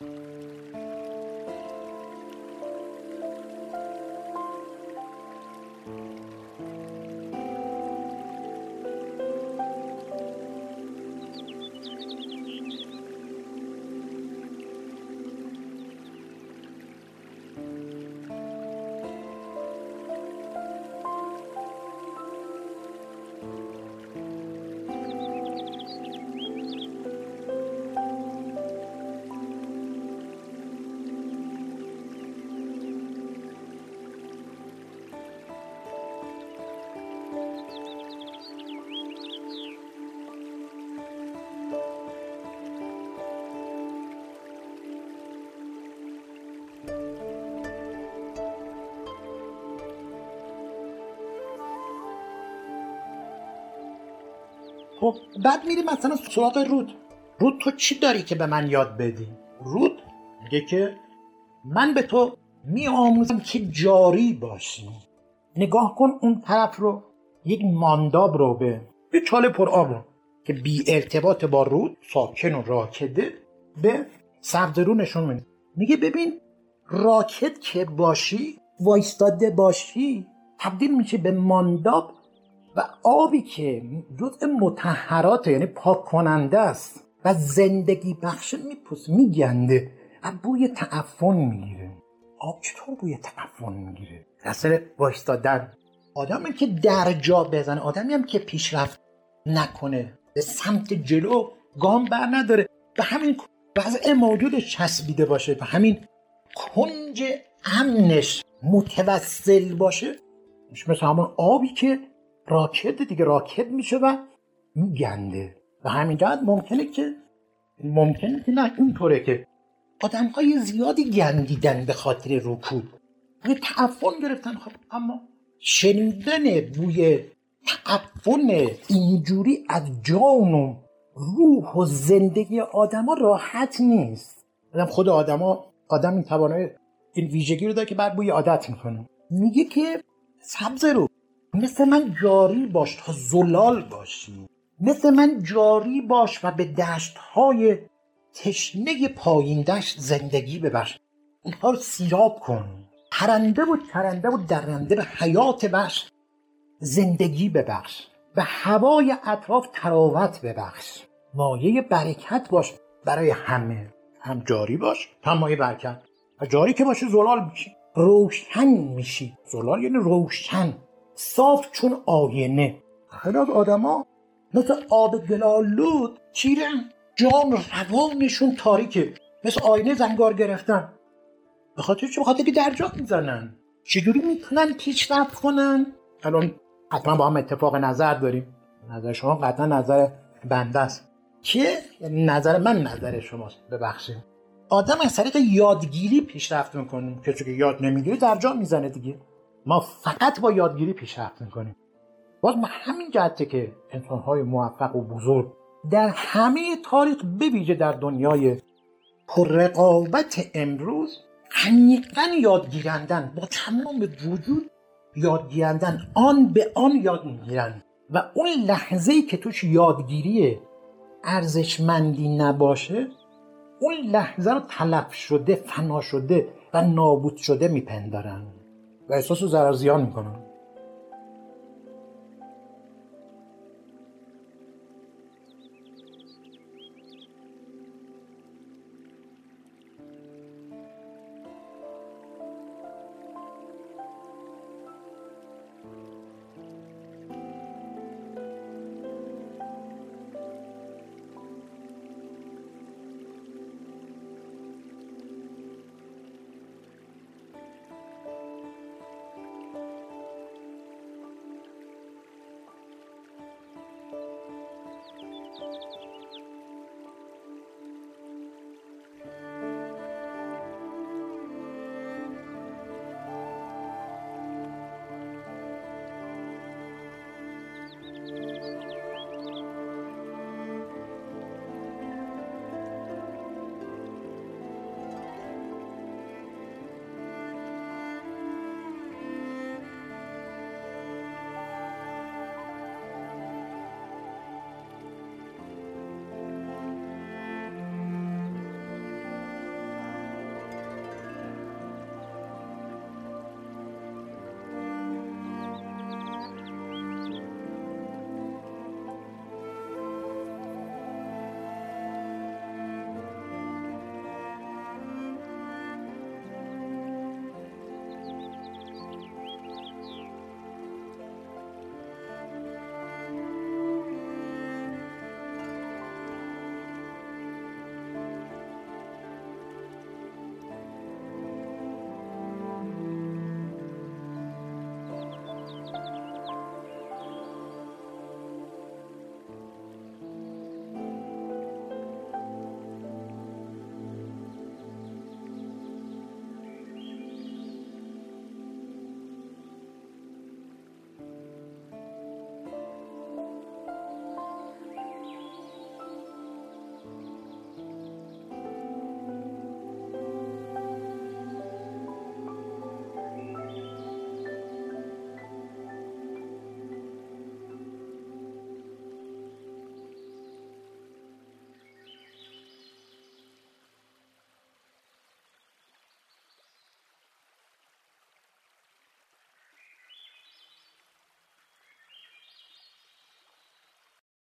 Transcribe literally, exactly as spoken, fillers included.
خب بعد میری مثلا سراغ رود. رود تو چی داری که به من یاد بدی؟ رود میگه که من به تو میآموزم که جاری باشی. نگاه کن اون طرف رو، یک مانداب رو به به چاله پر آب رو که بی ارتباط با رود، ساکن و راکده، به سبزرو نشون میده. میگه ببین راکد که باشی، وایستاده باشی، تبدیل میشه به مانداب و آبی که جزء مطهرات، یعنی پاک کننده است و زندگی بخش، میپوست، میگنده و بوی تعفن میگیره. آب چطور بوی تعفن میگیره؟ اصلا وایستادن. آدمی که در جا بزنه، آدمی هم که پیشرفت نکنه، به سمت جلو گام بر نداره، به همین وضع موجودش چسبیده باشه، به همین کنج امنش متوسل باشه، میشه مثل همون آبی که راکد دیگه، راکد میشه و میگنده. و همین جهت ممکنه که ممکنه که نه اینطوره که آدم های زیادی گندیدن به خاطر رکود، بوی تعفن گرفتن. خب اما شنیدن بوی تعفن اینجوری از جان و روح و زندگی آدم ها راحت نیست. خود آدم ها آدم این توانایی، این ویژگی رو داره که بعد بوی عادت میکنه. میگه که سبز رو مثل من جاری باش تا زلال باشی، مثل من جاری باش و به دشت‌های تشنه پایین دشت زندگی ببخش، اونها رو سیراب کن. پرنده و چرنده و درنده به حیات بخش زندگی ببخش، به هوای اطراف تراوت ببخش، مایه برکت باش برای همه. هم جاری باش، هم مایه برکت. و جاری که باشه زلال میشی، روشن میشی. زلال یعنی روشن، صاف چون آینه. خیلی از آدم ها مثل آب گلالود چیرن، جان روانشون تاریکه، مثل آینه زنگار گرفتن. به خاطر چه؟ به خاطر که در جا میزنن. چجوری میتونن پیشرفت کنن؟ الان حتما با هم اتفاق نظر داریم. نظر شما قطعا نظر بنده است که نظر من نظر شماست. ببخشید آدم از طریق یادگیری پیشرفت میکنه. کسی که یاد نمیگیره در جا میزنه دیگه. ما فقط با یادگیری پیشرفت میکنیم. باز ما همین جهته که انسان‌های موفق و بزرگ در همه تاریخ، به ویژه در دنیای پررقابت امروز، عمیقاً یادگیرندن، با تمام وجود یادگیرندن، آن به آن یاد میگیرن. و اون لحظه‌ای که توش یادگیری ارزشمندی نباشه، اون لحظه رو تلف شده، فنا شده و نابود شده میپندارن و احساس ضرر زیان میکنن.